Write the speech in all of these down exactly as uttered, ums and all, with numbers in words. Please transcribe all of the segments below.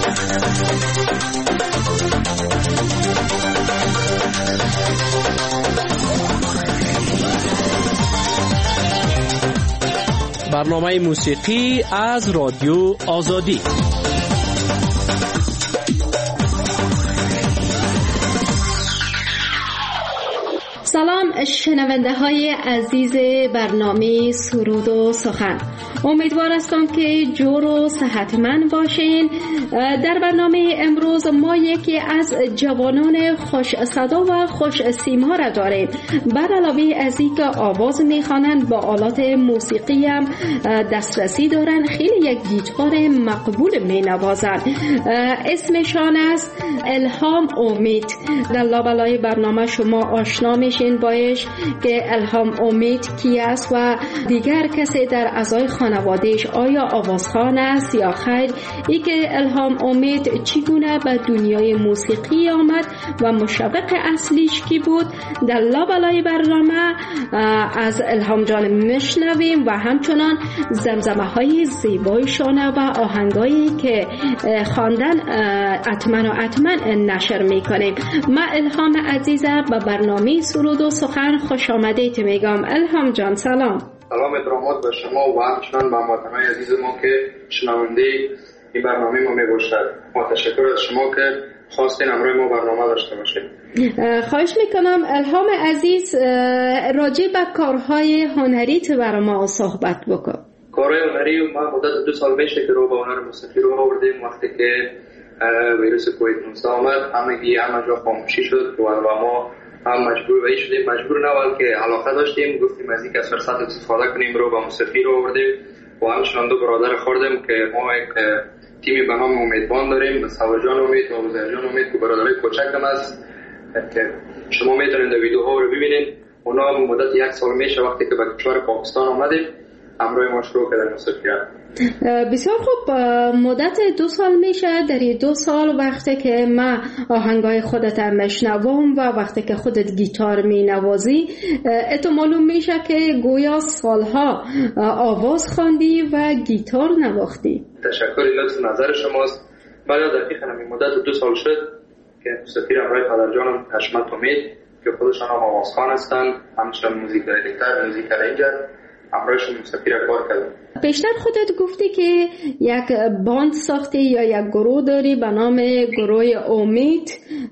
برنامه موسیقی از رادیو آزادی. سلام شنونده های عزیز برنامه سرود و سخن، امیدوار هستم که جور و صحتمند باشین. در برنامه امروز ما یکی از جوانان خوش صدا و خوش سیما را داریم. بر علاوه از اینکه آواز میخوانند، با آلات موسیقی هم دسترسی دارند، خیلی یک گیتار مقبول مینوازند. اسمشان است الهام امید. در لابلای برنامه شما آشنا میشین باش که الهام امید کی است و دیگر کسی در اعضای خانوادهش آیا آوازخوان است یا خیر. ای که الهام امید چگونه به دنیای موسیقی آمد و مشوق اصلیش کی بود، در لابلای برنامه از الهام جان میشنویم و همچنان زمزمه های زیبایشان و آهنگایی که خواندن اتمن و اتمن نشر میکنیم. ما الهام عزیزم به برنامه سرود و سخن خوش آمدید میگم. الهام جان سلام. سلام ادرامات به شما و همچنان به هموطنان عزیز ما که شنونده این برنامه ما میباشد. ما تشکر از شما که خواستین همراه ما برنامه داشته باشید. خواهش میکنم الهام عزیز راجع به کارهای هنریت برای ما صحبت بکن. کارهای هنری ما مدت دو سال میشه که رو به هنر موسیقی رو آوردیم. وقتی که ویروس کووید نوزده آمد همگی همه جا خاموشی شد و ما هم مجبور به این شدیم، مجبور نوال که علاقه داشتیم گفتیم از این که فرصت استفاده کنیم رو به موسیقی رو آوردیم و همچنان دو برادر خوردیم که ما یک تیمی به نام امیدوان داریم، سوار جان امید و عزیر جان امید که برادرای کوچکم است که شما میتونید ویدیوها رو ببینید. اونا مدت یک سال میشه وقتی که به کشور پاکستان آمدیم همراه ما شروع کردن موسیقی. بسیار خوب. مدت دو سال میشه. در این دو سال وقتی که ما آهنگای خودت هم میشنوم و وقتی که خودت گیتار مینوازی، اتو معلوم میشه که گویا سالها آواز خواندی و گیتار نواختی. تشکر لطف نظر شماست. بله دقیقاً همین مدت دو سال شد که موسیقی را برای پدرجانم حشمت امید که خودشان هم آوازخوان هستند، همچنان موزیک دایرکتور، موزیک ارنجر، همراهشون موسیقی را کار کردم. پیشتر خودت گفتی که یک باند ساختی یا یک گروه داری به نام گروه امید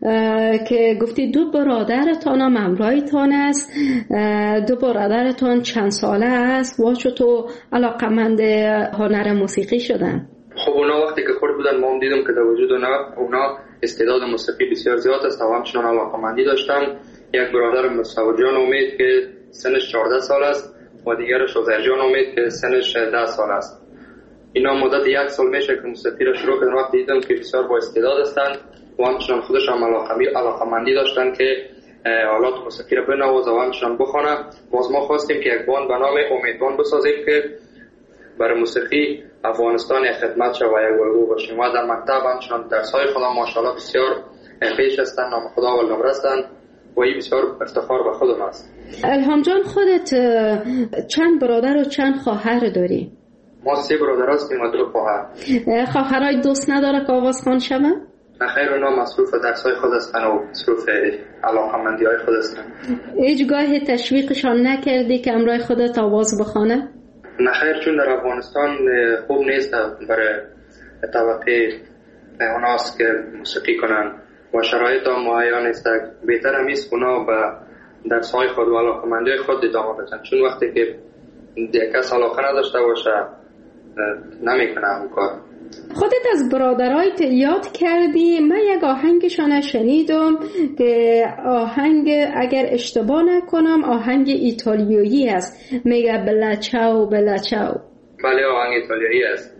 که گفتی دو برادرتان هم همراهتان است. دو برادرتان چند ساله است و چطور علاقمند هنر موسیقی شدن؟ خب اونا وقتی که خورد بودن ما هم دیدم که در وجود اونا, اونا استعداد موسیقی بسیار زیاد است و همچنان علاقمندی داشتم. یک برادر مصطفی جان امید که سنش چهارده سال است و دیگرش عزیر جان امید که سنش ده سال است. اینا مدت یک سال میشه که موسیقی را شروع کردن. وقتی دیدم که بسیار با استعداد هستند و همچنان خودش هم علاقمندی داشتن که آلات موسیقی را بنوازه و همچنان بخوانه، باز ما خواستیم که یک باند به نام امیدوان بسازیم که برای موسیقی افغانستان خدمت شد و یک الگو باشیم. و در مکتب همچنان درس‌های خودم ماشاءالله بسیار پیش هستند، نام خدا و نمره هستند و این بسیار افتخار به خودم است. الهام جان خودت چند برادر و چند خواهر داری؟ ما سه برادر هستیم و دو خواهر. خواهرای دوست نداره که آوازخوان شوه؟ نه خیر، اونا مصروف درس‌های خود هستند و مصروف علاقه‌مندی‌های خود هستند. هیچ گاه تشویقشان نکردی که همراه خودت آواز بخوانه؟ نه خیر، چون در افغانستان خوب نیست برای طبقه اوناست که موسیقی کنن و شرایط هم مهیا نیست. بهتر هم است اونا به درس‌های خود و علاقه‌مندی خود ادامه بدن، چون وقتی که کس علاقه نداشته باشه نمیکنه اون کار. خودت از برادرایت یاد کردی. من یک آهنگشان شنیدم که آهنگ اگر اشتباه نکنم آهنگ ایتالیایی است، میگه بلا چاو بلا چاو. بله آهنگ ایتالیایی است.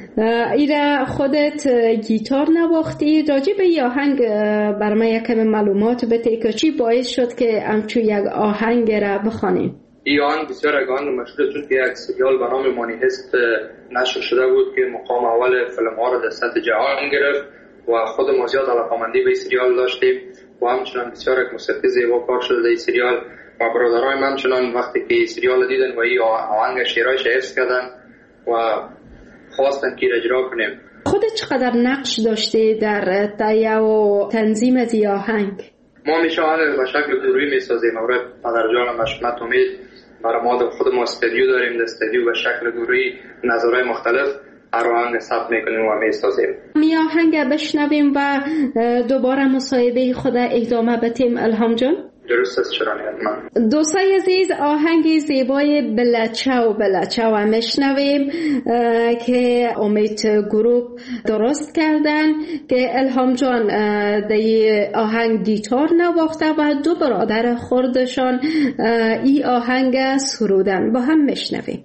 ایره خودت گیتار نواختی. راجع به این آهنگ بر من یک کم معلومات بده که چی باعث شد که همچون یک آهنگ را بخوانیم؟ این آهنگ بسیار یک آهنگ مشهور چون که یک سریال به نام مانی هست نشر شده بود که مقام اول فیلم ها را در سطح جهان گرفت و خود ما زیاد علاقه‌مندی به این سریال داشتیم و همچنان بسیار یک موسیقی زیبا کار شده در این سریال و برادرای من همچنان وقتی که این سریال دیدن و این آهنگ شعرهایش حفظ کردن و خواستن که اجرا کنیم. خودت چقدر نقش داشته در تهیه و تنظیم از این آهنگ؟ ما میشه آهنگ به شکل گروهی میسازیم. برای پدرجان مشمت امید برای ما خود ما استودیو داریم، استودیو به شکل گروهی نظرهای مختلف هر آهنگ ثبت میکنیم و میسازیم. می آهنگ بشنویم و دوباره مصاحبه خود ادامه بدیم. الهام جان درست است، چرا نه؟ دوستای عزیز، آهنگ زیبای بلچاو بلچاو میشنویم که امید گروپ درست کردن که الهام جان در آهنگ گیتار نواخته و دو برادر خردشان ای آهنگ سرودن. با هم میشنویم.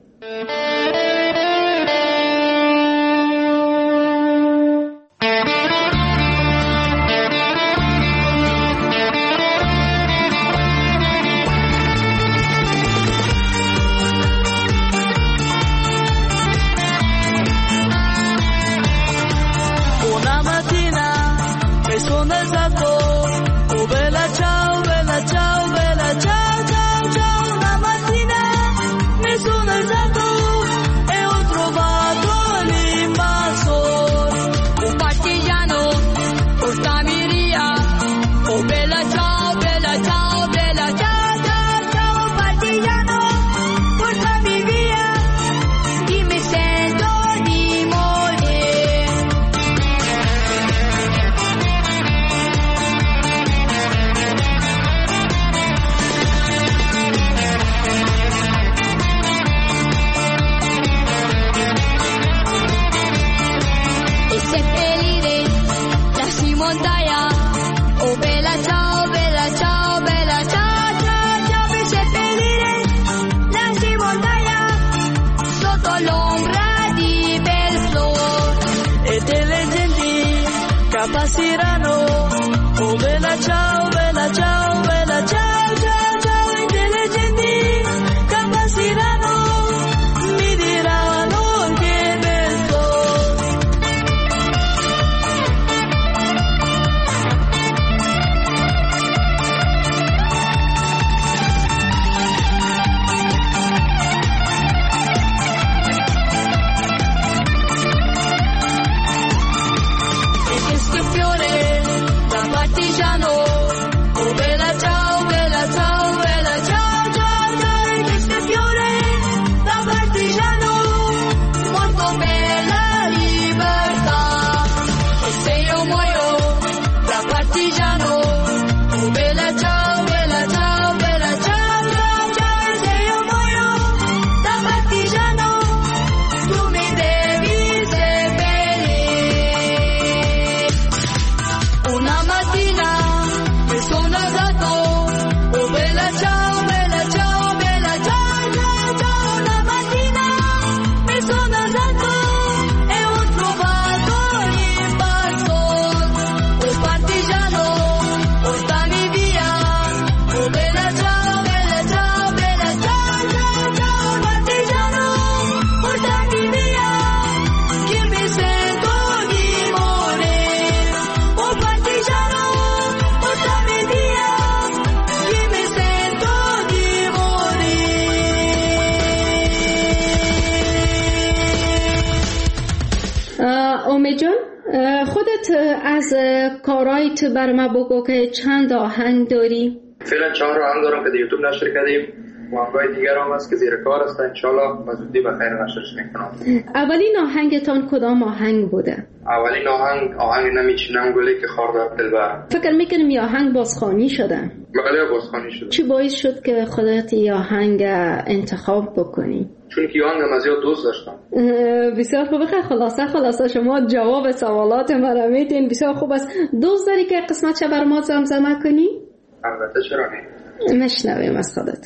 از کارایت بر ما بگو که چند آهنگ داری؟ فعلا چهار آهنگ دارم که در یوتیوب نشر کردیم و آهنگای دیگر هم هست که زیر کار است. انشالله به زودی بخیر نشرش میکنم. اولین آهنگتان کدام آهنگ بوده؟ اولین آهنگ آهنگ نمیچینم گله که خاردار دلبر. فکر میکنم این آهنگ بازخوانی شده. بله بازخوانی شده. چی باعث شد که خودت این آهنگ انتخاب بکنی؟ چون که آهنگ من زیاد دوست داشتم. بسیار خوبه. خلاصه خلاصه شما جواب سوالات مرا میدین. بسیار خوب است. دوست داری که قسمتش بر ما زمزمه کنی؟ البته، چرا نه؟ نشنویم از خودت.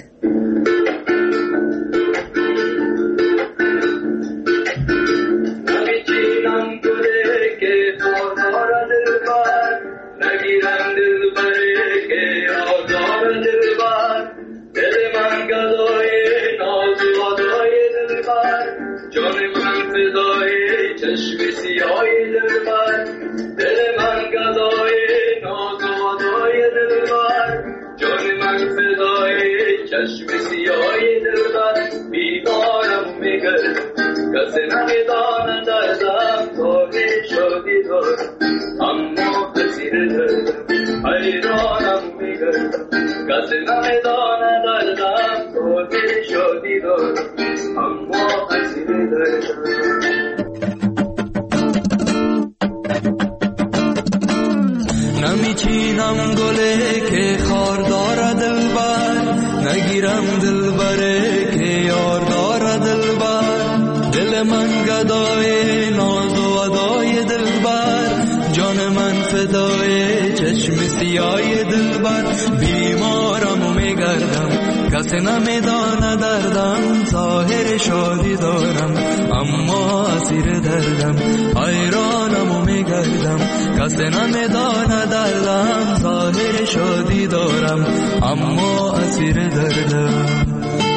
نمیچینم گله که خاردار دلبر، نگیرم دلبره که آزار دلبر، دل من گدای ناز و آدای دلبر، جان من فدای چشم سیاه دلبر، دل من گدای ناز و آدای دلبر، جان من فدای چشم سیاه دلبر، بیدارم میگرد کسی نمیداند ازم تو هیچ دارم اما اسیر دردم حیرانم میگردم کسی نمیدانه دردم ظاهر شادی دارم اما اسیر دردم نمیچینم گله که خار داره دلبر نگیرم دلبره که یار داره دلبر دل من گدای ناز و ادای دلبر جان من فدای چشم سیای دلبر بیمارم و میگردم کسی نمیدانه دردم ظاهر شادی دارم اما اسیر دردم حیرانم و میگردم کسی نمیدانه دردم ظاهر شادی دارم اما اسیر دردم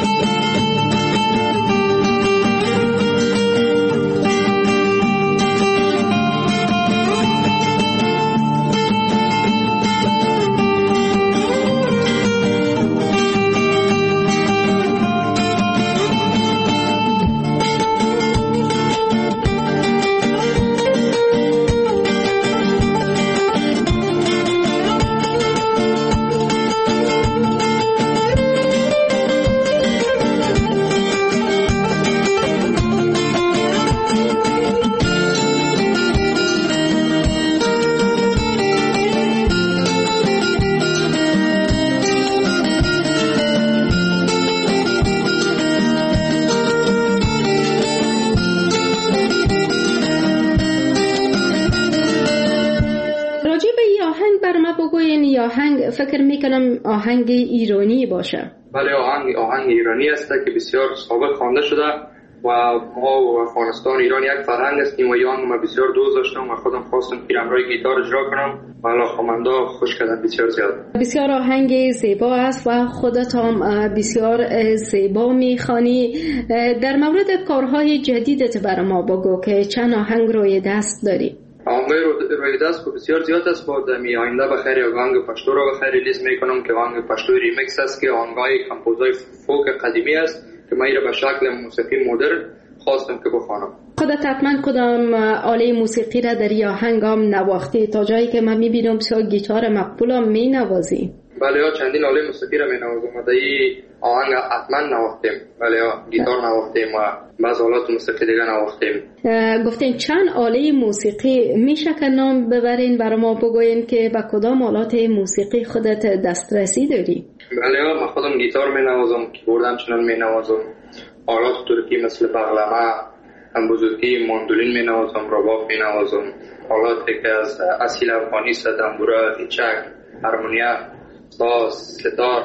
آهنگ فکر میکنم آهنگ ایرانی باشه. بله آهنگ آهنگ ایرانی است که بسیار سابق خوانده شده و ما و افغانستان ایران یک فرهنگ هستیم و یان ما بسیار دوست داشتم و خودم خواستم پیرم روی گیتار اجرا کنم و علاقه‌مندا خوش کردن بسیار زیاد. بسیار آهنگ زیبا است و خودت هم بسیار زیبا میخوانی. در مورد کارهای جدیدت برای ما بگو که چند آهنگ روی دست داری؟ آهنگ روی دست که بسیار زیاد است با دمی آینده بخیر آهنگ پشتو رو بخیر ریلیز میکنم که آهنگ پشتو ریمیکس است که آهنگای کمپوزای فوک قدیمی است که من را به شکل موسیقی مدرن خواستم که بخوانم. خودت حتما کدام آله موسیقی را در آهنگ هم نواختی تا جایی که من میبینم بسیار گیتار مقبول هم مینوازی؟ بله ها چندین آله موسیقی را مینوازم و در این آهنگ حتما نواختیم. بله ها گیتار نواختیم و بعض آلات موسیقی دیگه نواختیم. گفتین چند آله موسیقی میشه که نام ببرین برای ما بگوین که به کدام آلات موسیقی خودت دسترسی داری؟ بله ها من خودم گیتار مینوازم، کیبورد همچنان مینوازم، آلات ترکی مثل بغلمه، هم بزرگی ماندولین مینوازم، رباب مینوازم، آلاتی که از اصیل افغانی است، دنبوره، هیچک، هارمونیا، ساز، ستار.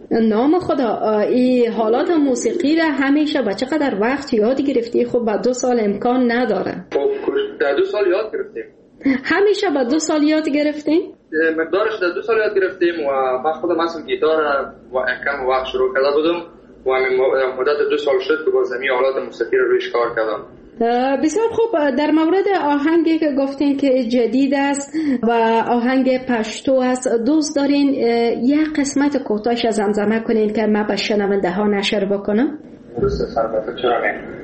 نام خدا، این حالات موسیقی را همیشه با چقدر وقت یاد گرفتی؟ خب با دو سال امکان نداره. خب در دو سال یاد گرفتیم. همیشه با دو سال یاد گرفتیم؟ مقدارش در دو سال یاد گرفتیم و من خودم اصلا گیتار و کم وقت شروع کرده بودم و مدت دو سال شد که با زمین آلات موسیقی رو رویش کار کردم. بسیار خوب. در مورد آهنگی که گفتین که جدید است و آهنگ پشتو است، دوست دارین یک قسمت کوتاهش از زمزمه کنین که من به شنونده ها نشر بکنم؟ درسته سربت چرا نه؟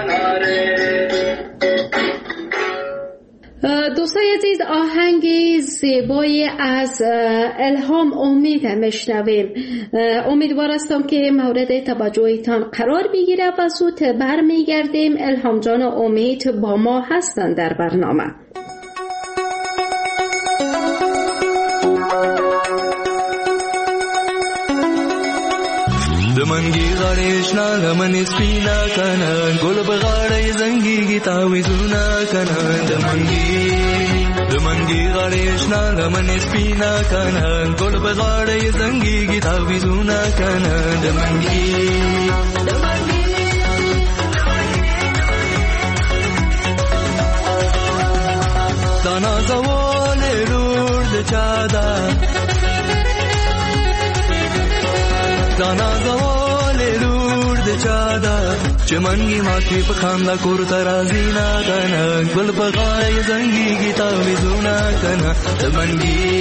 دوستای عزیز، آهنگ زیبایی از الهام امید میشنویم. امیدوار هستم که مورد توجهتان قرار بگیره و زود برمیگردیم. الهام جان و امید با ما هستند در برنامه. دمنگی غاریش نالمن سپینا کنن گل بغاڑی زنگی گی تاویزونا کنن دمنگی دمنگی غاریش نالمن سپینا کنن گل بغاڑی زنگی گی تاویزونا کنن دمنگی دمنگی دانا زوال رورد چادا دانا زوال رورد چادا چمنگی ماتی پخاندا کورتا رازی نا کنا گل بغای زنگی گی تاویزونا کنا دمنگی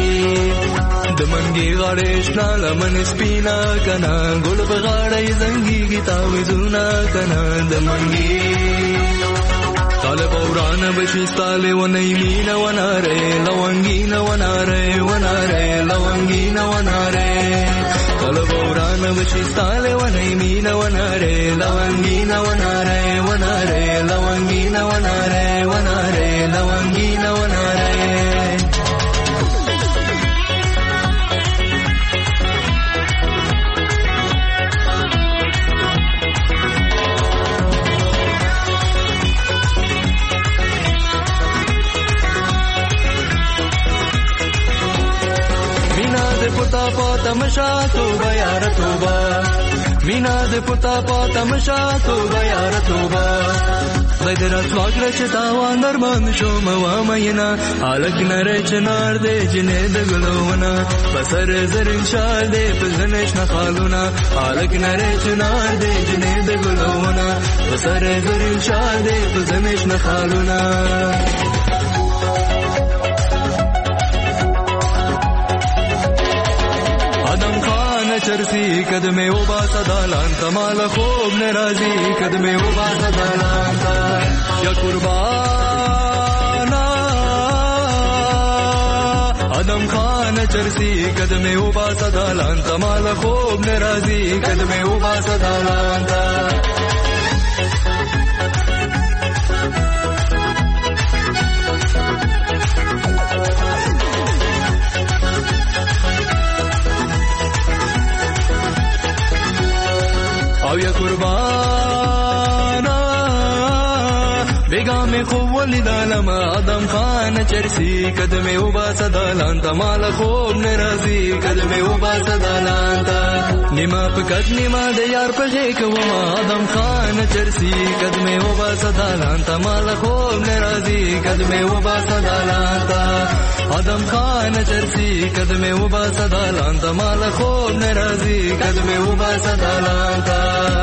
دمنگی غاڑیش نالا من سپینا کنا گل بغاڑی زنگی گی تاویزونا کنا دمنگی طالب اوران بشی ستاله و نیمین و ناره لونگین و ناره و ناره لونگین و ناره طالب اوران بشی ستاله و نیمین و ناره لونگین و ناره و ناره لونگین و ناره و ناره لونگین و ناره पुता पोतमशा तो बयार तोबा मीना दे पुता पोतमशा तो बयार तोबा बदरा स्वागत चतावा नरमान शोमवा मयना आलक नरे चनार दे जिने दगलोवना बसर जरिन शाल दे पजनश नखालुना आलक नरे चनार दे जिने दगलोवना बसर जरिन शाल दे पजनश नखालुना चरसी कदमे उबा सदालान तमाल खूब नाराजी कदमे उबा सदालान या कुर्बाना आदम खान चरसी कदमे उबा सदालान तमाल खूब नाराजी कदमे उबा सदालान او یا قربانا بیگا میں خوولی دالما آدم خان چرسی قدمی اوبا صدالان تا مال خوب نرازی قدمی اوبا صدالان تا نیما پکت نیما دیار پغیک وما آدم خان چرسی قدمی اوبا صدالان تا مال خوب نرازی قدمی اوبا صدالان تا آدم خان چرسی قدمی اوبا صدالان تا مال خوب نرازی قدمی اوبا صدالان تا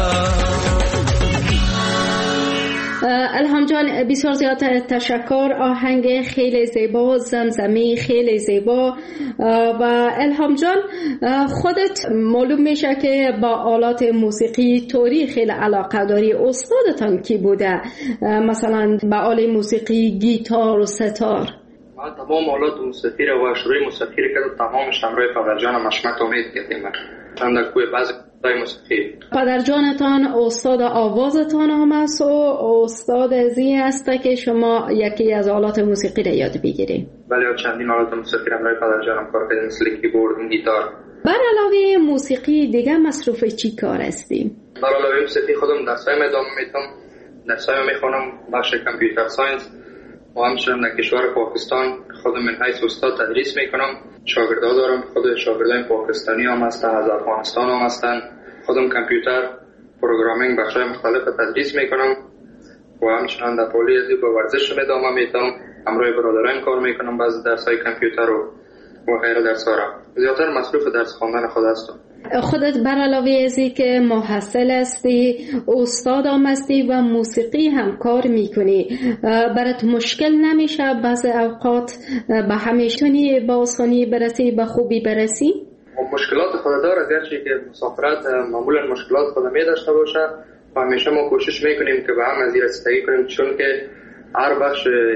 الهام جان بسیار زیاد تشکر. آهنگ خیلی زیبا، زمزمی خیلی زیبا. و الهام جان خودت معلوم میشه که با آلات موسیقی طوری خیلی علاقه داری. استادتان کی بوده؟ مثلا با آلات موسیقی گیتار و ستار. من تمام آلات موسیقی رو و شروع موسیقی رو که تمامش همراه پدرجانم مشمت امید کردیم. چند کوی بعضی موسیقی. پدرجانتان استاد آوازتان هم است و استاد ازی است که شما یکی از آلات موسیقی را یاد بگیرید. بله چندین آلات موسیقی را برای پدرجانم کار کردیم مثل کیبورد، گیتار. بر علاوه موسیقی دیگه مصروف چی کار هستیم؟ بر علاوه موسیقی خودم درسایم ادامه میدم. درسایم میخونم بخش کامپیوتر ساینس و همچنین در کشور پاکستان خودم من حیث استاد تدریس میکنم. شاگردا دارم، خود شاگردای پاکستانی هم هستن، از افغانستان هم هستن. خودم کامپیوتر پروگرامینگ بخشای مختلف تدریس میکنم و همچنان در پولی ازی با ورزش ادامه میدم. همراه برادران کار میکنم بعضی درسای کامپیوتر و و غیره درس‌ها را. زیادتر مصروف درس خواندن خود هستم. خودت بر علاوه ازی که محصل هستی، استاد هم هستی و موسیقی هم کار میکنی، برات مشکل نمیشه بعضی اوقات به همیشونی با آسانی برسی، به خوبی برسی؟ مشکلات خود داره، گرچه که مسافرت معمولا مشکلات خود می داشته باشه و همیشه ما کوشش میکنیم که به هم از این رسیدگی کنیم، چون که هر بخش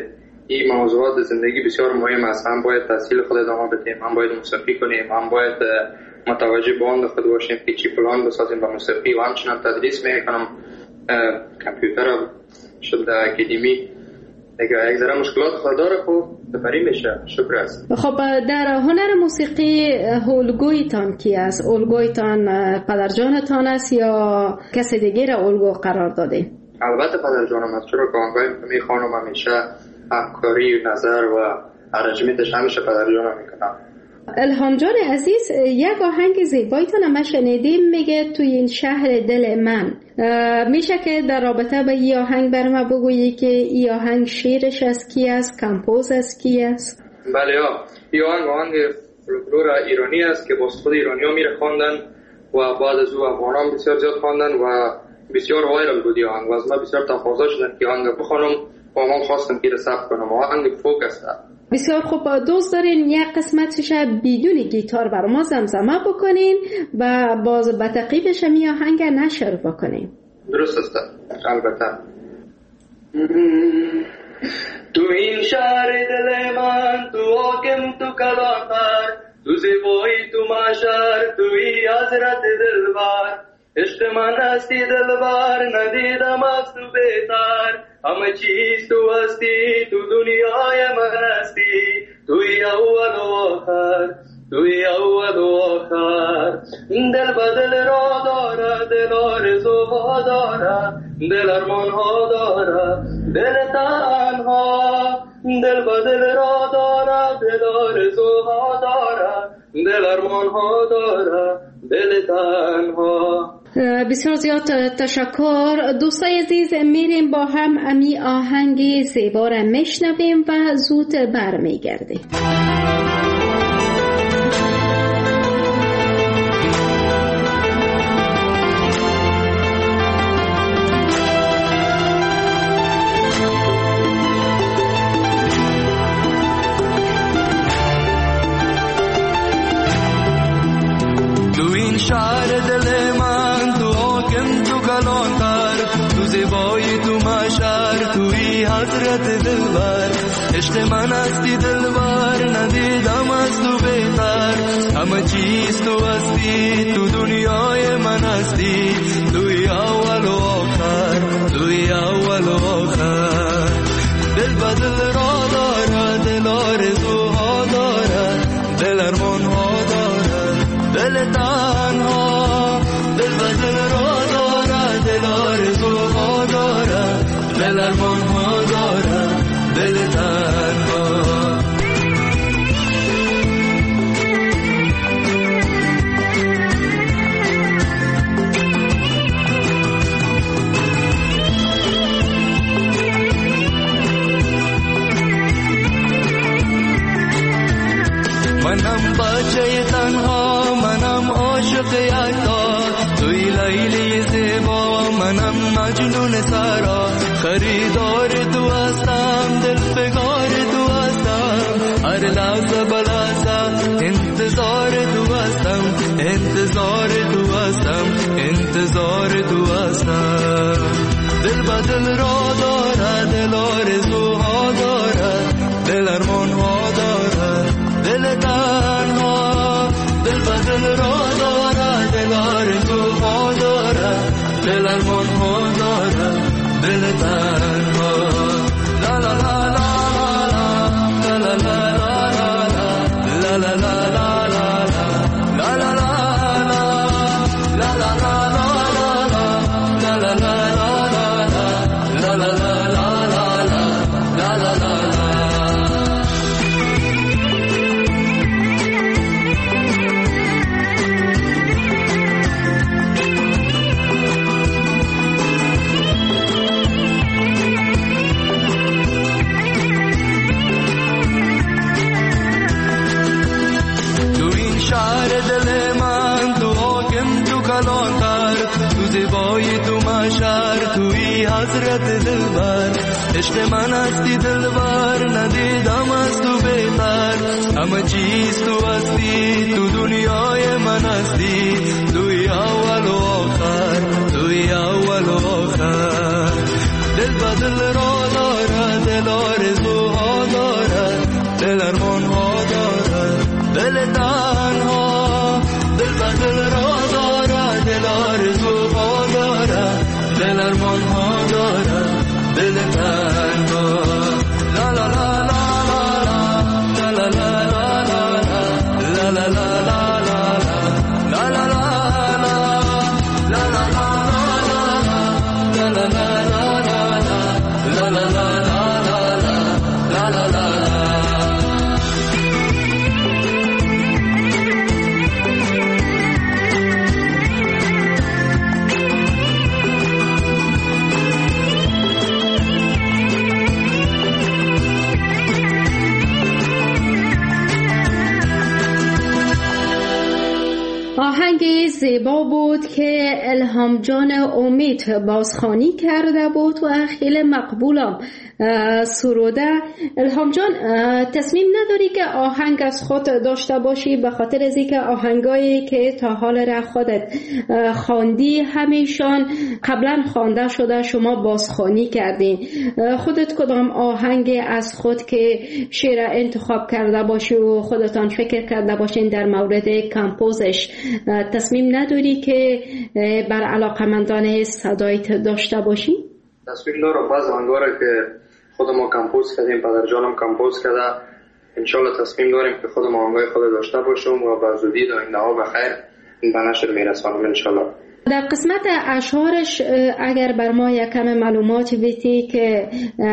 این موضوعات زندگی بسیار مهم است. هم باید تحصیل خود ادامه بدیم، هم باید موسیقی کنیم، هم باید متوجه به آن خود باشیم که چی پلان بسازیم با موسیقی و همچنان تدریس میکنم. کامپیوتر شد در اکادمی دیگه یک ذره مشکلات خود داره، خب بری میشه. شکر است. خب در هنر موسیقی الگویتان کی است؟ الگویتان پدرجانتان است یا کسی دیگه را الگو قرار داده؟ البته پدرجانم است، چرا که آنگاه میخوانم همیشه همکاری نظر و ارنجمنتش همیشه پدرجانم میکنم. الهام جان عزیز، یک آهنگ زیبایتان ما شنیدیم میگه توی این شهر دل من. میشه که در رابطه با این آهنگ بر ما بگویی که این آهنگ شیرش از کی است، کمپوز از کی است؟ بله ها، این آهنگ آهنگ فولکلور ایرانی است که باز خود ایرانی ها میره خواندن و بعد از او افغانان بسیار زیاد خواندن و بسیار وایرال بود آهنگ و از ما بسیار تقاضا شدن که آهنگ بخوانم و من خواستم که ثبت کنم. آهنگ فوک است. بسیار خوب، دوست دارین یک قسمتش بدون گیتار بر ما زمزمه بکنین و باز به تعقیبش می آهنگ نشر بکنین. درست است. البته. تو این شهر دل من، تو حاکم، تو کلانتر، تو زیبایی، تو معشر، توی حضرت دلبر. عشق من هستی دلبر، ندیدم از تو بهتر. همه چیز تو هستی، تو دنیای من هستی. توی اول و آخر، توی اول و آخر. دل با دل را داره، دل آرزوها داره، دل ارمانها داره، دل تنها. دل با دل را داره، دل آرزوها داره، دل ارمانها داره، دل تنها. بسیار زیاد تشکر دوستای عزیز. میریم با هم امی آهنگ زیبا را میشنویم و زود برمیگردیم. تو این شهر دل من، تو حاکم، تو کلانتر، تو زیبایی، تو معشر، توی حضرت دلبر. عشق من هستی دلبر، ندیدم از تو بهتر. همه چیز تو هستی، تو دنیای من هستی. توی اول و آخر، توی اول و آخر. دل با دل را داره، دل آرزوها داره، دل ارمانها داره، دل تنها. دل با دل را داره، دل آرزوها داره، دل ارمانها داره، دل تنها. منم بچه تنها، منم عاشق یکتا. توی لیلی زیبا، منم مجنون سرا. خریدار تو هستم، دل فگار تو هستم. هر لحظه بلحظه انتظار تو هستم، انتظار تو هستم، انتظار تو هستم. دل با دل را داره، دل آرزوها داره، دل ارمانها داره، دل تنها. دل با دل را داره، دل آرزوها داره، دل ارمانها داره، دل تنها. لا لا لا لا لا لا لا لا لا لا لا لا. حضرت دلبر. عشق من هستی دلبر، ندیدم از تو بهتر. همه چیز تو هستی، تو دنیای من هستی. توی اول و آخر، توی اول و آخر. دل با دل را داره، دل آرزوها اطلاع بود که الهام جان امید بازخوانی کرده بود و خیلی مقبولم سروده. الهام جان، تصمیم نداری که آهنگ از خود داشته باشی به خاطر از اینکه آهنگایی که تا حال را خودت خواندی همیشان قبلا خوانده شده شما بازخوانی کردین؟ خودت کدام آهنگ از خود که شعر انتخاب کرده باشی و خودتان فکر کرده باشین در مورد کمپوزش تصمیم نداری که بر علاقمندان صدایت داشته باشی؟ تصمیم دارم بعض آهنگا که خود ما کمپوز کردیم، پدر جانم کمپوز کرده، انشالله تصمیم داریم که خود ما آهنگای خود داشته باشم و به زودی در آینده ها بخیر به نشر میرسانم انشالله. در قسمت اشعارش اگر بر ما یک کم معلومات بیتی که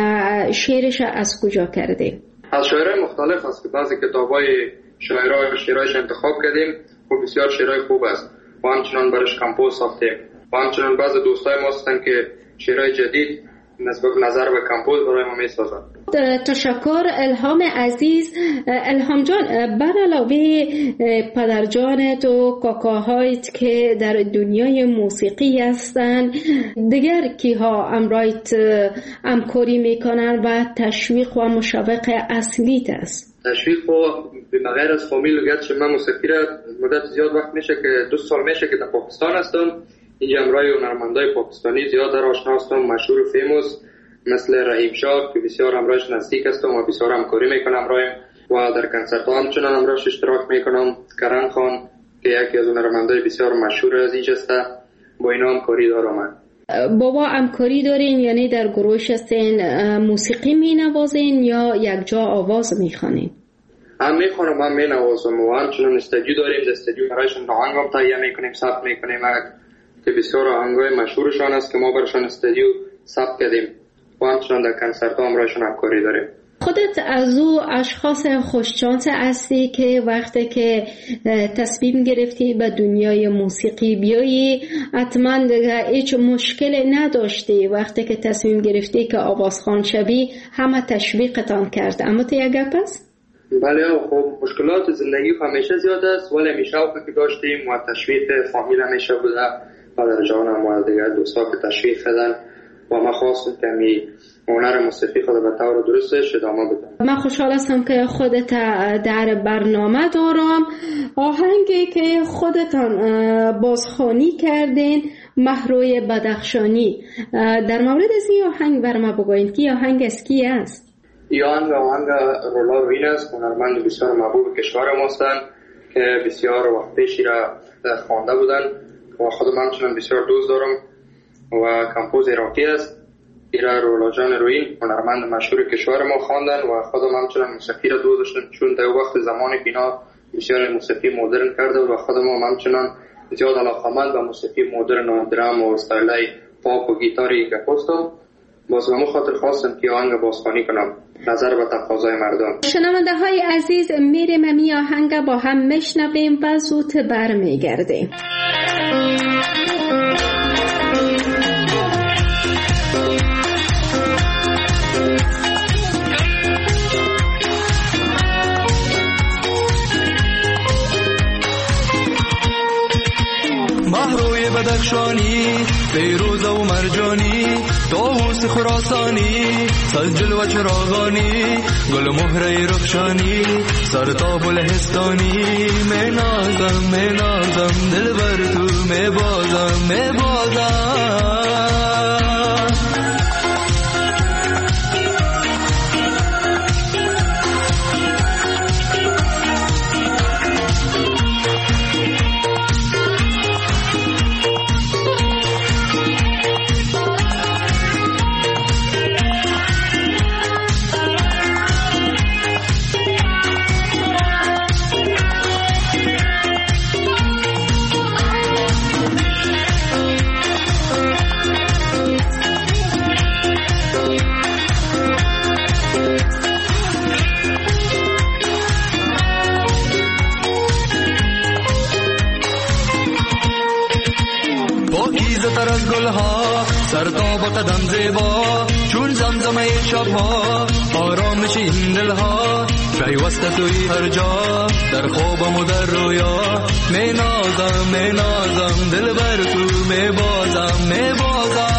شعرش از کجا کردیم؟ از شاعرای مختلف است که بعضی کتابای شاعرای شعرایش انتخاب کردیم و بسیار شعرهای خوب است و همچنان برش کمپوز ساختیم و همچنان بعض دوستای ما هستن که شعرهای جدید نسبت نظر به کمپوز برای ما میسازن. تشکر الهام عزیز. الهام جان، بر علاوه پدرجانت و کاکاهایت که در دنیای موسیقی هستن دیگر کیها امرایت همکاری میکنن و تشویق و مشوق اصلیت است؟ تشویق و بغیر از فامیل گرچه من موسیقی را مدت زیاد وقت میشه که دو سال میشه که در پاکستان هستم، اینجا امرای هنرمندای پاکستانی زیاد در آشنا هستم، مشهور و فیموس مثل رحیم شاه که بسیار امرایش نزدیک هستم و بسیار همکاری میکنم امرایم و در کنسرت ها همچنان امراش اشتراک میکنم. کرن خان که یکی از هنرمندای بسیار مشهور از اینجا است، با اینا همکاری دارم. بابا همکاری دارین یعنی در گروهش هستین موسیقی می نوازین یا یک جا آواز میخوانین؟ هم میخوانم هم می نوازم و همچنان استودیو داریم، در استودیو برایشون آهنگ هم تهیه میکنیم، ثبت میکنیم که بسیار آهنگای مشهورشان است که ما برایشون استودیو ثبت کردیم و همچنان در کنسرت ها هم برایشون همکاری داریم. خودت از او اشخاص خوششانس هستی که وقتی که تصمیم گرفتی به دنیای موسیقی بیایی حتما دیگه هیچ مشکل نداشتی؟ وقتی که تصمیم گرفتی که آوازخوان شوی همه تشویقتان کرد، اما تو یک گپ است؟ بله خب مشکلات زندگی همیشه زیاد است ولی همیشه شوقی که داشتیم و تشویق فامیل همیشه بوده، پدر جانم و دیگر دوستا که تشویق کردن و ما خواستم که می هنر موسیقی خود به طور درستش ادامه بدم. من خوشحال هستم که خودت در برنامه دارم. آهنگی که خودتان بازخوانی کردین مهروی بدخشانی، در مورد از این آهنگ بر ما بگوین که آهنگ از کی است؟ این آهنگ آهنگ رولا روین است، هنرمند بسیار محبوب کشور ما هستند که بسیار وقت پیشی را خوانده بودن و خودم همچنان بسیار دوست دارم و کمپوز عراقی است. ایرا رولا جان روین هنرمند مشهور کشور ما خواندن و خودم همچنان موسیقی را دوست داشتم چون در وقت زمانی که اینا بسیار موسیقی مدرن کرده و خودم همچنان زیاد علاقه‌مند به موسیقی مدرن و درام و استایلای پاپ و گیتاری که هستم. باز به خاطر خواستم که آهنگ بازخوانی کنم نظر به تقاضای مردم. شنونده های عزیز میریم می آهنگ با هم میشنویم و زود برمیگردیم. مهروی بدخشانی فیروز و مرجانی طاووس خراسانی سجل و چراغانی گل مهره رخشانی سرتاب لهستانی می نازم می نازم دل بر تو می بازم می بازم پاکیزه تر از گلها، سر تا با قدم زیبا چون زمزمه شبها، آرامش این دلها پیوسته توی هر جا، در خوابم و در رویا می نازم می نازم، دل بر تو می بازم می بازم.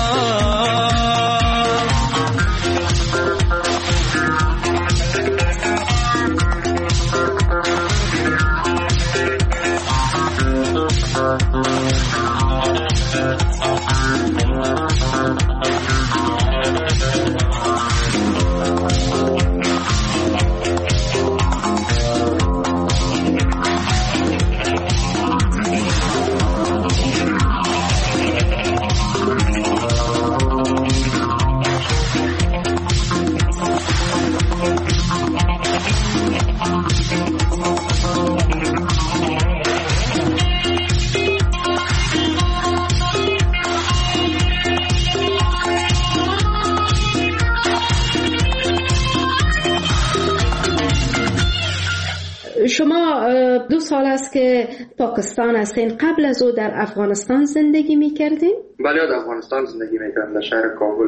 شما دو سال است که پاکستان هستین، قبل از او در افغانستان زندگی میکردین؟ بله، در افغانستان زندگی میکردم، در شهر کابل.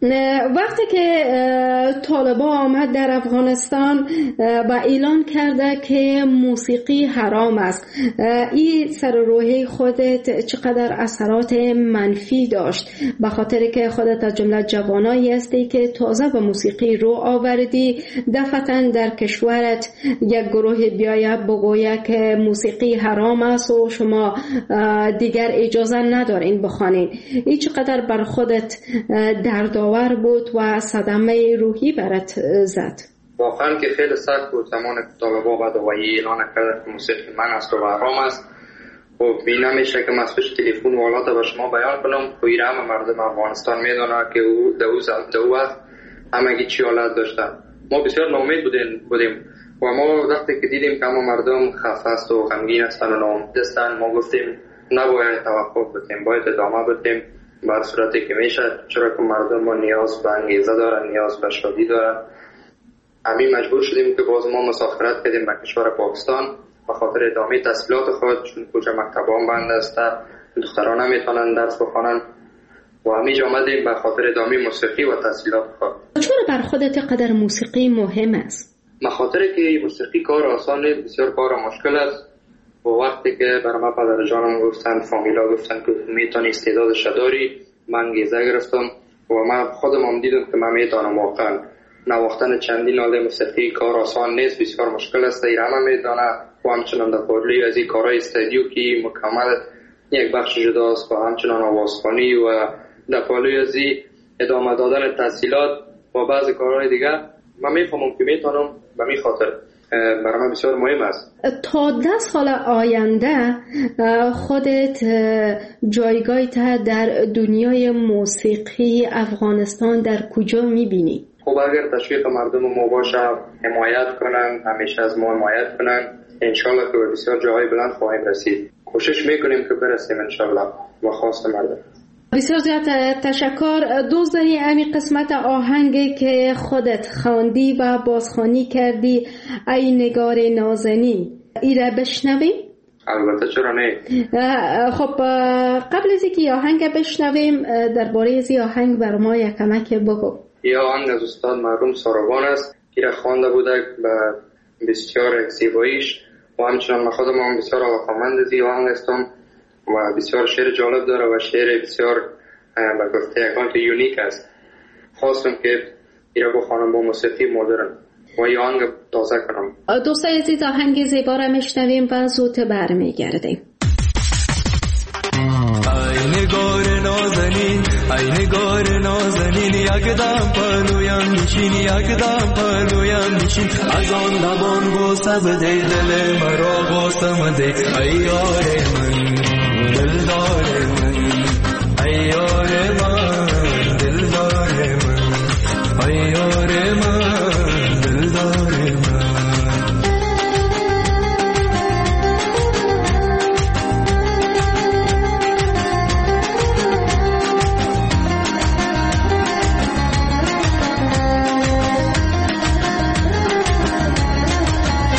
وقتی که طالبان آمد در افغانستان و اعلان کرده که موسیقی حرام است، این سر روحی خودت چقدر اثرات منفی داشت؟ به خاطر که خودت از جمله جوانایی هستی که تازه به موسیقی رو آوردی، دفعتاً در کشورت یک گروه بیایه بگویه که موسیقی حرام است و شما دیگر اجازه ندارین بخوانین. این چقدر بر خودت دردآور بود و صدمه روحی برات زد؟ واقعا که خیلی سخت بود زمان که طالبان بعد و اعلان کرد که موسیقی من است و حرام است. و بی نمیشه که مسئول تلفن والا تا به شما بیان کنم که این همه مردم افغانستان میدونه که او دو وقت همگی چی حالت داشتن. ما بسیار ناامید بودیم و ما وقتی که دیدیم که اما مردم خسته است و غمگین هستن و ناامید هستن، ما گفتیم نباید توقف بکنیم، باید ادامه بدیم بر صورتی که میشه، چرا که مردم ما نیاز به انگیزه دارن، نیاز به شادی دارن. همین مجبور شدیم که باز ما مسافرت کردیم به کشور پاکستان به خاطر ادامه تحصیلات خود، چون کجا مکتبان بند است، دختران نمیتونن درس بخوانن و همینجا آمدیم به خاطر ادامه موسیقی و تحصیلات خود. چرا بر خودت قدر موسیقی مهم است؟ به خاطر که موسیقی کار آسان نیست، بسیار کار مشکل است. و وقتی که برای ما پدر جانم گفتن، فامیلا گفتن که میتونی استعدادش داری، من انگیزه گرفتم و من خودم هم دیدم که من میتونم. واقعا نواختن چندین آله موسیقی کار آسان نیست، بسیار مشکل است. این همه میدانه و همچنان در پارلی از این کارهای استودیو که مکمل یک بخش جداست و همچنان آوازخوانی و در پارلی از این ادامه دادن تحصیلات و بعضی کارهای دیگر من میفهمم که میتونم. به می خاطر برای من بسیار مهم است. تا ده سال آینده خودت جایگاهت در دنیای موسیقی افغانستان در کجا میبینی؟ خب اگر تشویق مردم ما باشه، حمایت کنن، همیشه از ما حمایت کنن، انشالله که بسیار جاهای بلند خواهیم رسید. کوشش میکنیم که برسیم انشالله و خواست مردم. بسیار زیاد تشکر. دوست داری امی قسمت آهنگی که خودت خواندی و بازخوانی کردی، ای نگار نازنین، ایره بشنویم؟ البته چرا نه. خب قبل از اینکه آهنگ بشنویم درباره از آهنگ بر ما یک کمک بگو. این آهنگ از استاد مرحوم ساروان است که خوانده بوده به بسیار زیباییش و همچنان خودم هم بسیار علاقه‌مند از این آهنگ هستم و بسیار شعر جالب داره و شعر بسیار به گفته یکان که یونیک است. خواستم که این را بخوانم با موسیقی مدرن و این آهنگ تازه کنم. دوستای عزیز، آهنگ زیبا را میشنویم و زود برمیگردیم. ای نگار نازنین، ای نگار نازنین، یک دم پلویم میشین، یک دم پلویم میشین، از آن لبان بوسه بده، دل مرا بوسه مده، ای یار من، دلدار من، ای یار من، دلدار من، ای یار من، دلدار من.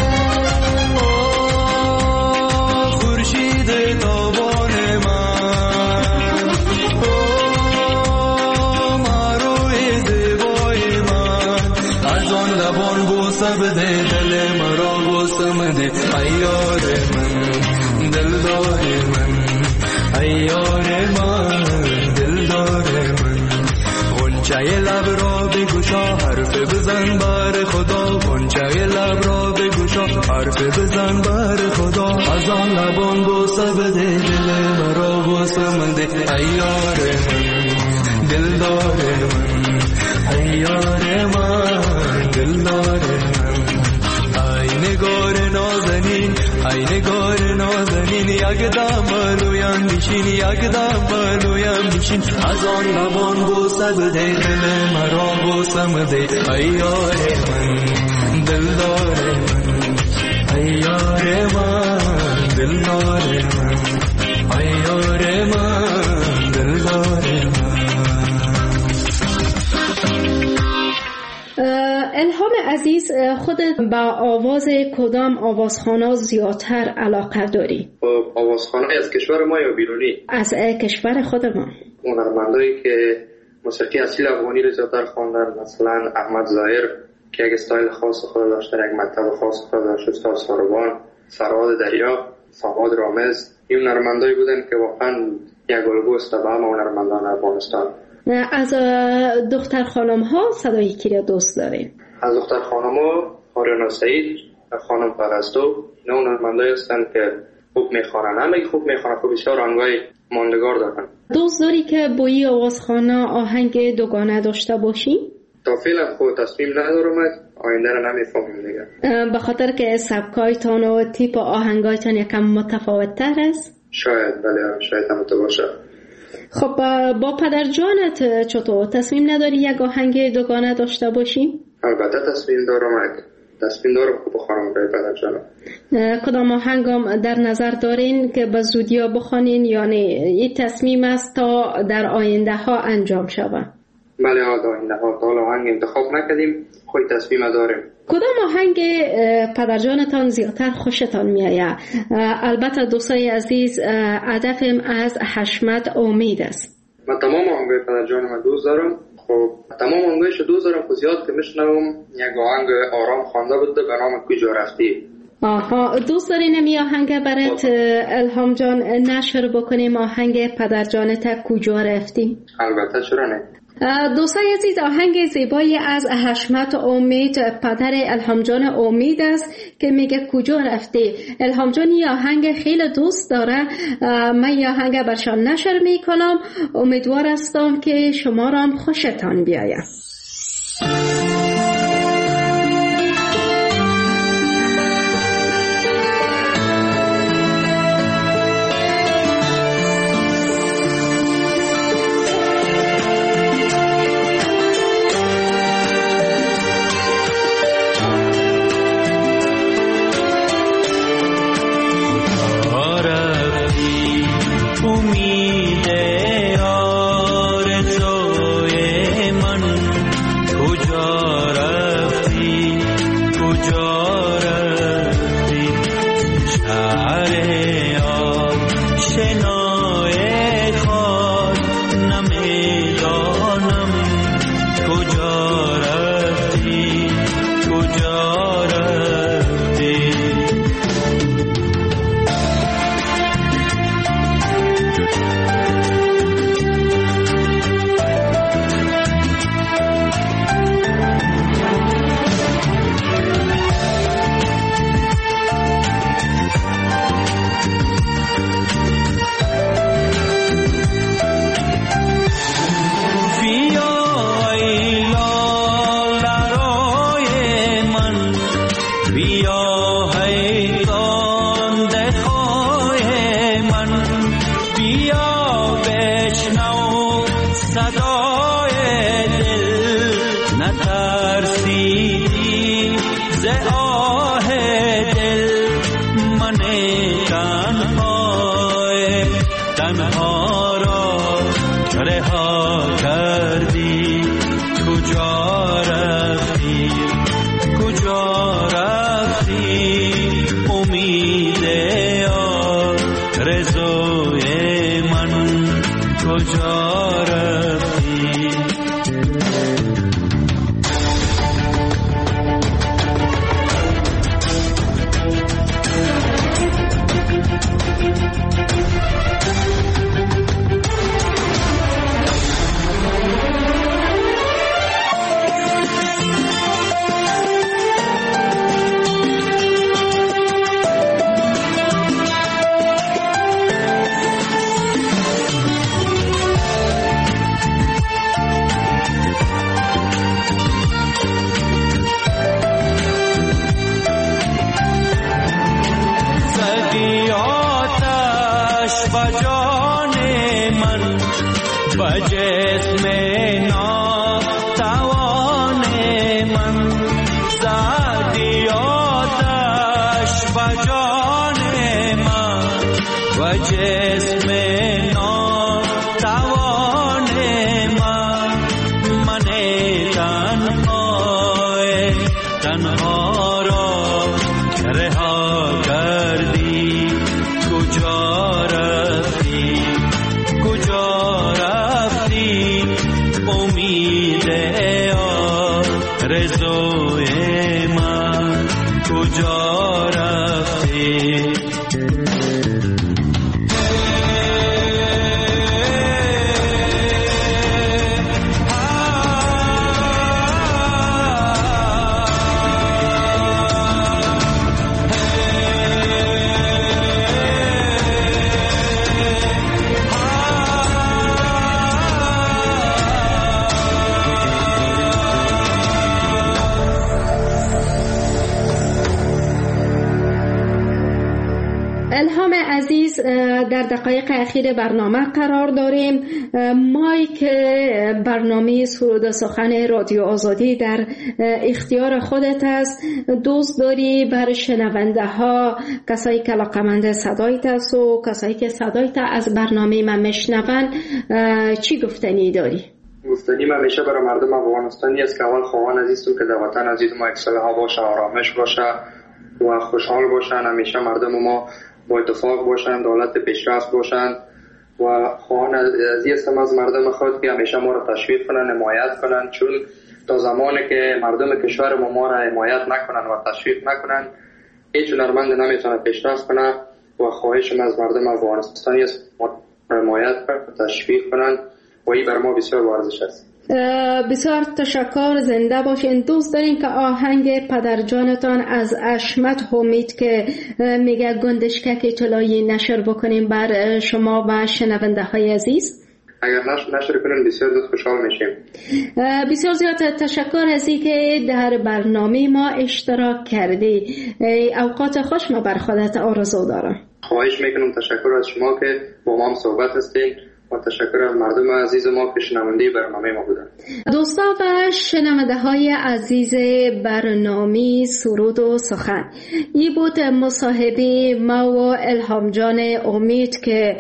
خورشید تابان من بده دل مرا بوسم ده ای یار من دلدار من ای یار من دلدار من غنچه لب را بگشا حرف بزن بر خدا غنچه لب را بگشا حرف بزن بر خدا از آن لبان بوسه بده دل مرا بوسم ده ای یار من دلدار من ای یار من دلدار من ای نگار نازنین ای نگار نازنین یک دم بلویم بشین یک دم بلویم بشین از آن لبان بوسه بده دل مرا بوسم ده ای یار من دلدار من ای یار من دلدار من ای یار من دلدار من. الهام عزیز، خودت با آواز کدام آوازخوان‌ها زیادتر علاقه داری؟ آوازخوان‌ها از کشور ما یا بیرونی؟ از کشور خود ما. هنرمندایی که موسیقی اصیل افغانی رو زیادتر خواندن، مثلا احمد ظاهر که یک استایل خاص خود داشته، یک مکتب خاص خود داشته، استاد ساروان، فرهاد دریا، فواد رامز، این هنرمندایی بودن که واقعا یک الگو است به همه هنرمندان افغانستان. از دختر خانم ها صدای کی را دوست دارین؟ از دختر خانم ها آریانا سعید، خانم پرستو، اینا هنرمندایی هستند که خوب میخوانن، همه خوب میخوانن، خوب بسیار آهنگای ماندگار دارن. دوست داری که با این آوازخوان‌ها آهنگ دوگانه داشته باشی؟ تا فعلا خود تصمیم ندارم، آینده رو نمیفهمیم دیگه. به خاطر که سبکایتان و تیپ آهنگایتان یکم متفاوت تر است؟ شاید، بله شاید هم تو باشه. خب با پدر جانت چطور تصمیم نداری یک آهنگ دوگانه داشته باشی؟ البته تصمیم دارم، تصمیم دارم که بخوانم برای پدر جانم. کدام آهنگم در نظر دارین که به زودی بخوانین، یعنی این تصمیم است تا در آینده ها انجام شود؟ بله در آینده ها، تا آهنگ انتخاب نکردیم، خود تصمیم داریم. کدام آهنگ پدر جانتان زیادتر خوشتان میآید؟ البته دوستای عزیز، هدفم از حشمت امید است. من تمام آهنگای پدر جانم دوست دارم. خب تمام آهنگایش دوست دارم، خب زیاد که میشنوم یک آهنگ آرام خوانده بود به نام کجا رفتی. آها، دوست داری نمی آهنگ برات الهام جان نشر بکنیم، آهنگ پدر جانت کجا رفتی؟ البته چرا نه. دوستای عزیز، آهنگ زیبایی از حشمت امید پدر الهام جان امید است که میگه کجا رفتی. الهام جان این آهنگ خیلی دوست داره، من این آهنگ برشان نشر میکنم، امیدوار هستم که شما را هم خوشتان بیاید. و جسم ناتوان من زدی آتش و جان من و جسم ناتوان من من تنها تنها را رها کردی کجا رفتی کجا رفتی امید آرزوی من کجا رفتی الهام عزیز، در دقایق اخیر برنامه قرار داریم. مایک برنامه سرود و سخن رادیو آزادی در اختیار خودت است. دوست داری بر شنونده ها، کسایی که علاقه‌مند صدایت است و کسایی که صدایت از برنامه من میشنون، چی گفتنی داری؟ گفتنی من همیشه برای مردم افغانستانی است که اول خواهان عزیزم که در وطن عزیز ما اصلاح باشه، آرامش باشه و خوشحال باشن. همیشه مردم ما با اتفاق باشن، دولت پیشرفت باشن و خواهان عزیزم از مردم خود که همیشه ما را تشویق کنن، حمایت کنن، چون تا زمانی که مردم کشور ما ما را حمایت نکنن و تشویق نکنن، هیچ هنرمند نمیتونه پیشرفت کنه. و خواهشم از مردم افغانستانی است ما حمایت کنن، تشویق کنن و این بر ما بسیار ارزش است. بسیار تشکر، زنده باشین. دوست دارین که آهنگ پدرجانتان از اشمت حمید که میگه گندشکک طلایی نشر بکنیم بر شما و شنونده های عزیز؟ اگر نشر کنین بسیار زیاد خوشحال میشیم. بسیار زیاد تشکر از اینکه در برنامه ما اشتراک کردی. اوقات خوش ما بر خودت آرزو دارم. خواهش میکنم، تشکر از شما که با ما هم صحبت هستین و تشکر از مردم عزیز ما که شنونده برنامه ما بودن. دوستا و شنونده های عزیز برنامه سرود و سخن، این بود مصاحبه ما و الهام جان امید که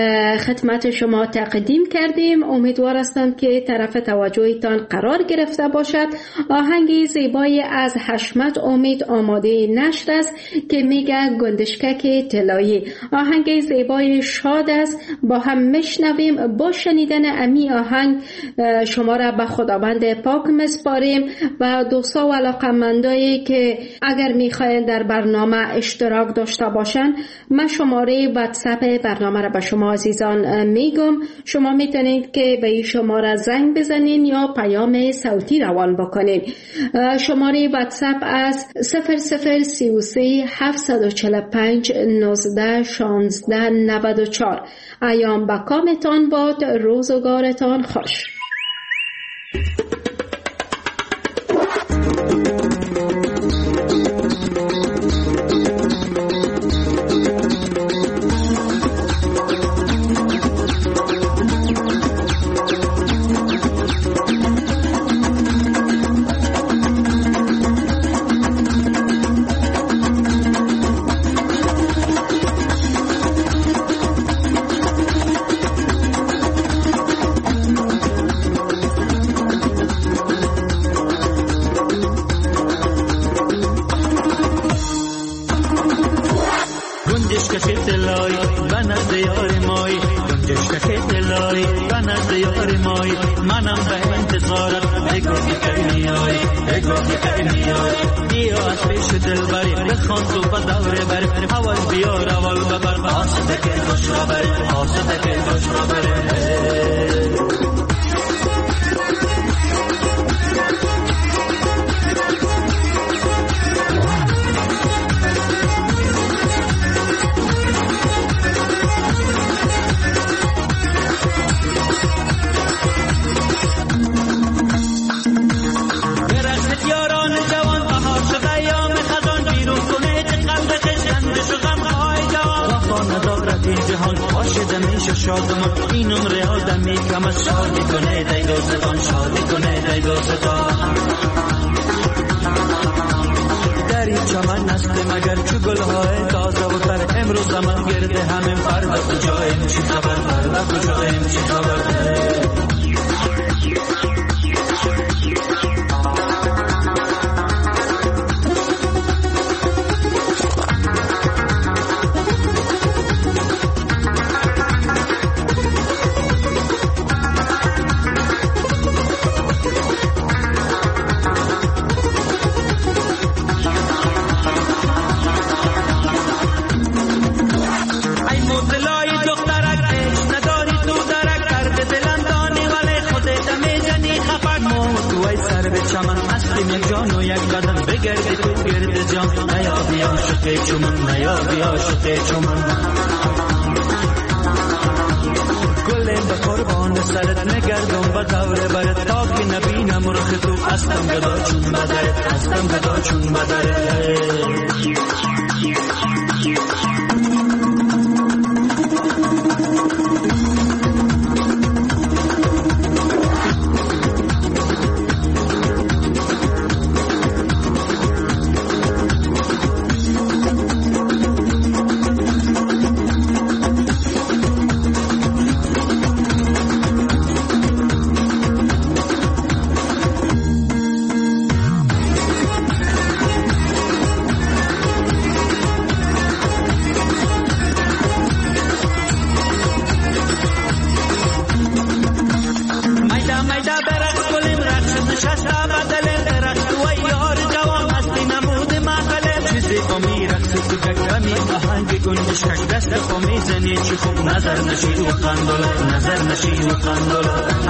خدمت شما تقدیم کردیم. امیدوار هستم که طرف توجهتان قرار گرفته باشد. آهنگ زیبایی از حشمت امید آماده نشر است که میگه گندشکک طلایی. آهنگ زیبای شاد است، با هم میشنویم. با شنیدن امی آهنگ شما را به خداوند پاک مسپاریم و دوستا و علاقه‌مندایی که اگر میخواین در برنامه اشتراک داشته باشن، من شماره واتساپ برنامه را به شما عزیزان میگم. شما میتونید که به این شماره زنگ بزنین یا پیام صوتی روان بکنین. شماره واتساپ از صفر صفر سی و سه هفتصد و چهل و پنج نوزده شانزده نود و چهار. ایام با کامتان باد، روزگارتان خوش. شادمان این عمر آدمی کم از شادی کنه دای دوستان شادی کنه دای دوستان در این چمن نسته مگر چو گلهای تازه و تر امروز زمان گرده همین فردا کجاییم چی خبر فردا کجاییم چی خبر یک جان و یک بدن بگردی تو گرد جان نیا بیا شقی چومن نیا بیا شقی چومن گلیم به قربان سرت نگردم به دور برد تا که نبینم رخ تو هستم گدا چون بدرت هستم گدا چون بدرت نظر نشید و خندل نظر نشید و خندل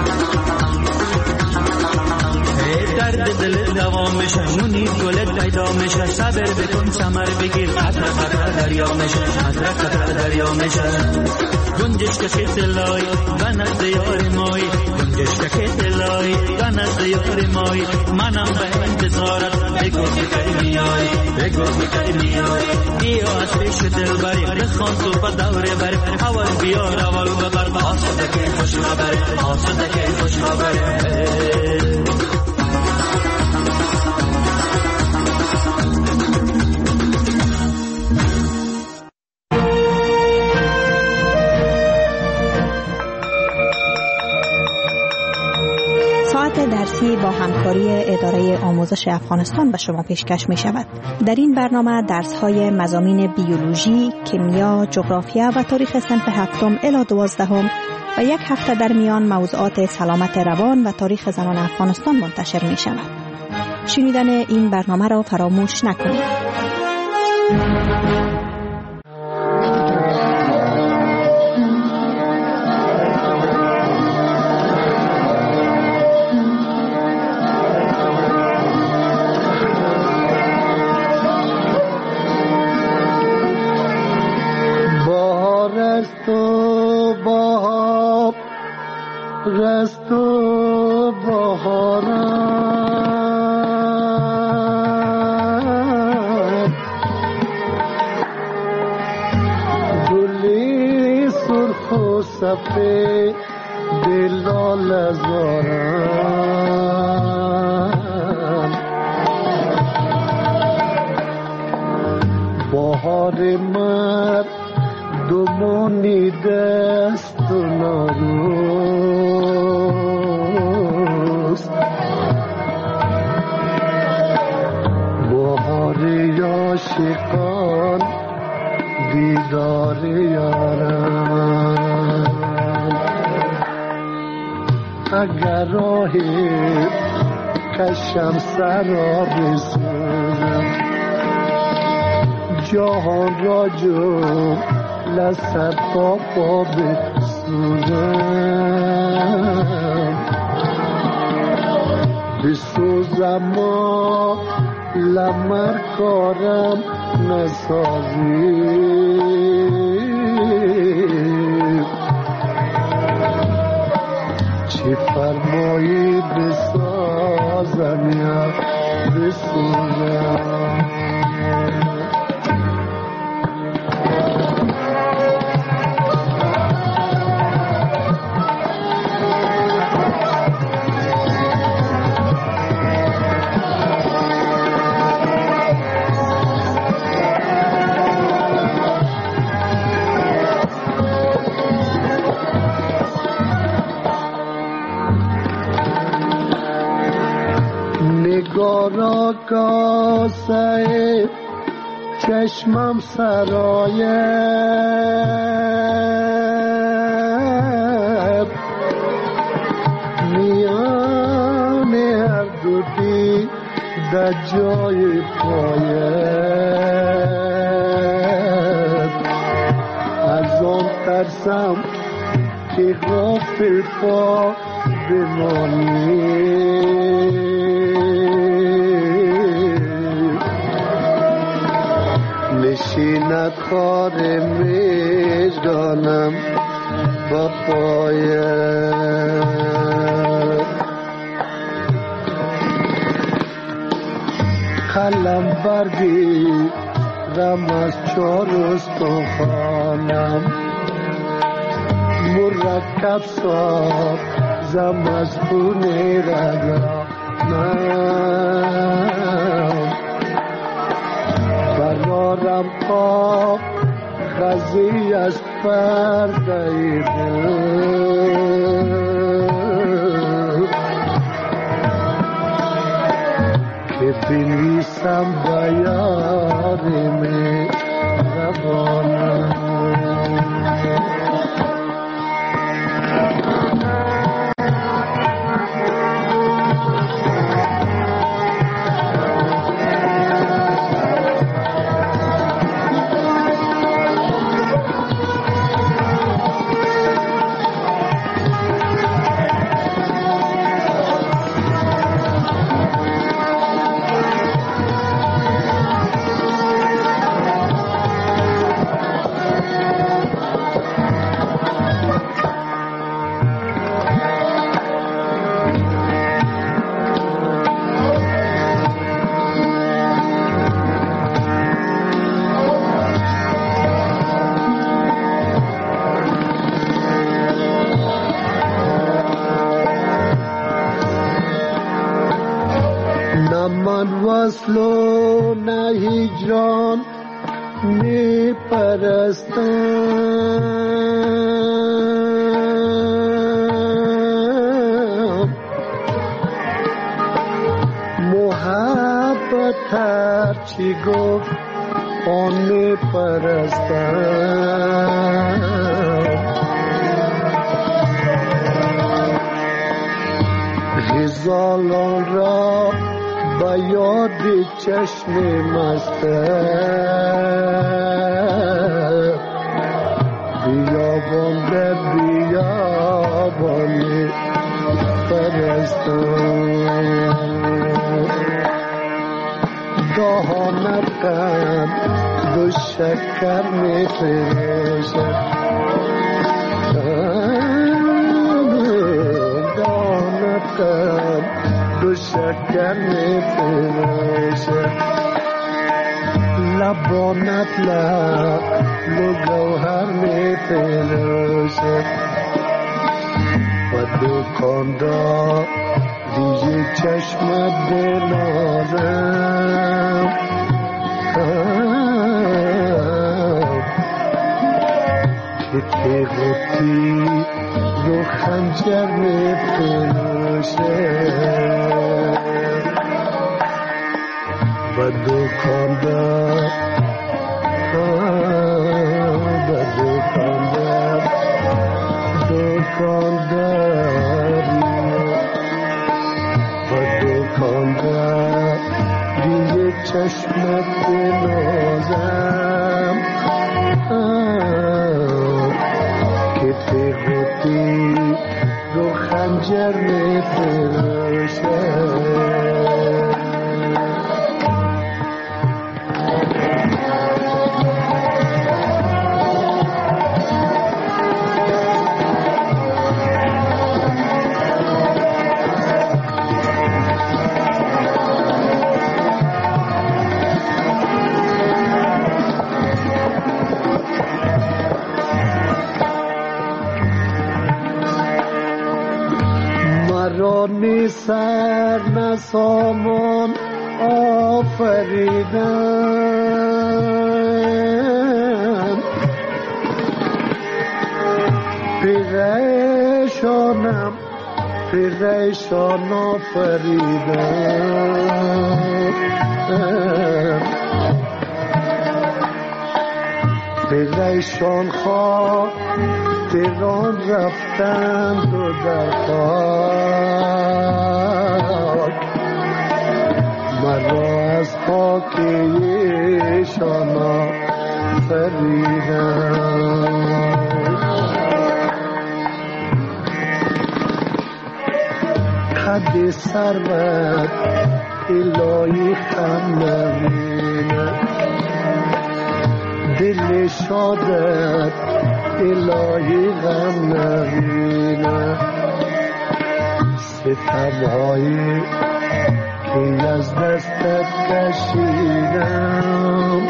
درد دل دوام میشه نونی گلت پیدا میشه صبر بکن ثمر بگیر قطره قطره دریا میشه قطره قطره دریا میشه گنجش کسی تلای و نزد یار مای گنجش کسی تلای و نزد یار مای منم به انتظارت بگو که میای بگو که میای ایو از پیش دل بری بخوان تو با دوره بری اول بیار اول ببر آسوده که خوش خبره آسوده که خوش خبره درسی با همکاری اداره آموزش افغانستان به شما پیشکش می شود. در این برنامه درس های مضامین بیولوژی، کیمیا، جغرافیا و تاریخ صنف هفتم الی دوازدهم و یک هفته در میان موضوعات سلامت روان و تاریخ زنان افغانستان منتشر می شود. شنیدن این برنامه را فراموش نکنید. اگر راه کشم سرا بسوزم جهان را جو لسر پاپا بسوزم بسوزم ما لمر کارم نسازی چی فرمایی بسازم یا بسوزم نگارا کاسه چشمم سرایت میان هر دو دی در جای پایت از آن ترسم که غافل پا بمانی نشیند خار مژگانم با پایت قلم بردی رم از چار استخوانم مرکب سازم از خون رگانم برارم خواب خزی از پرده دل که بنویسم بیان مهربانم وصل و نه هجران می پرستم محبت هر چی گفت آن می پرستم غزالان را با یاد چشم مستت بیابان در بیابانی پرستم دهانتم دو شکر می فرشد دهانتم دو شکر می فرشد لبانت لب گوهر می فرشد و دکاندار دیگه چشمت بنازم که تیغوتی رو خنجر می فرشد و دکاندار و دکاندار دکانداری و دکاندار دیگه چشمت بنازم که تیغوتی رو خنجر می فرشد رانی سر نسامان آفریدم پیرشانم پریشان آفریدم پریشان خاطران رفتند و در خاک مرا از خاک ایشان آفریدم قد ثروت الهی خم نبینه دل شادت الهی غم نبینه ستمهایی که از دستت کشیدم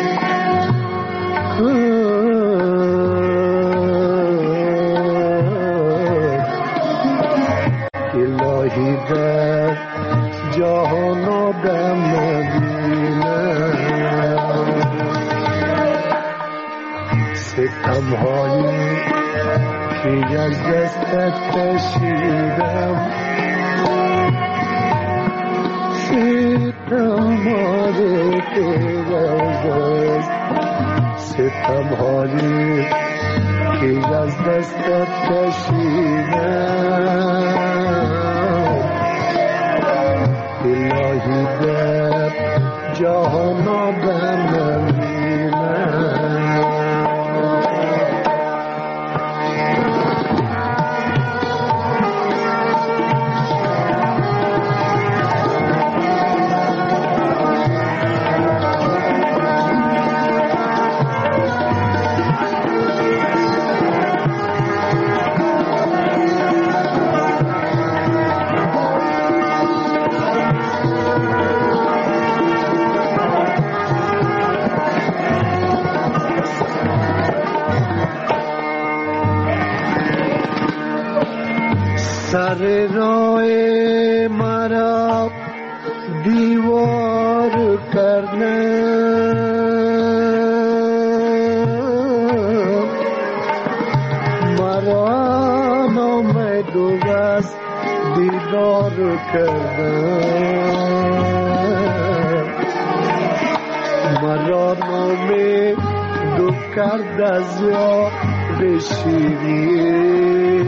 الهی در جهان آدم نبینم ستمهایی که از دستت کشیدم ستمهایی که از دست ستمهایی که از دستت کشیدم الهی در جهان آدم نبینم سر راه مرا دیوار کردن مرا نامید و بس دیدار کردن مرا نامید و کرد از یاد شیرین